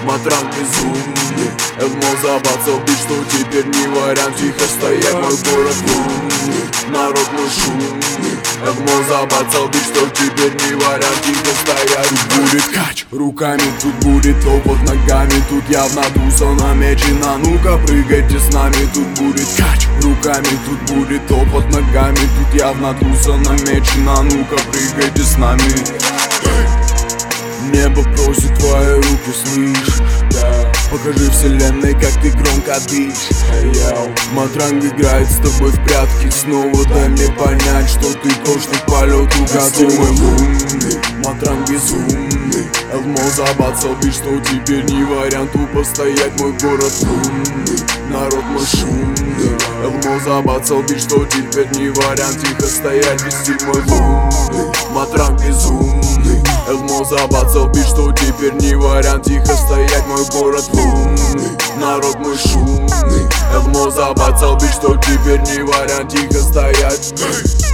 Матранг безумный, Элмо забацал бит, что теперь не вариант тихо стоять. Мой город умный, народ мой шумный. Элмо забацал бит, что теперь не вариант тихо стоять. Тут будет кач руками, тут будет топот ногами. Тут явно туса намечена, ну-ка прыгайте с нами. Тут будет кач руками, тут будет топот ногами. Тут явно туса намечена, ну-ка прыгайте с нами. Небо просит твои руки, слышь, да. Покажи вселенной, как ты громко дышишь. Матранг играет с тобой в прятки. Снова дай мне понять, что ты точно в полет угодил. Мой лунный, Матранг безумный. Элмо забацал бит, что теперь не вариант тупо стоять. Мой город лунный, народ мой шумный. Элмо забацал бит, что теперь не вариант тихо стоять. Весь стиль мой лунный, Матранг безумный. Элмо забацал бит, что теперь не вариант тихо стоять. Мой город лунный, народ мой шумный. Элмо забацал бит, что теперь не вариант тихо стоять.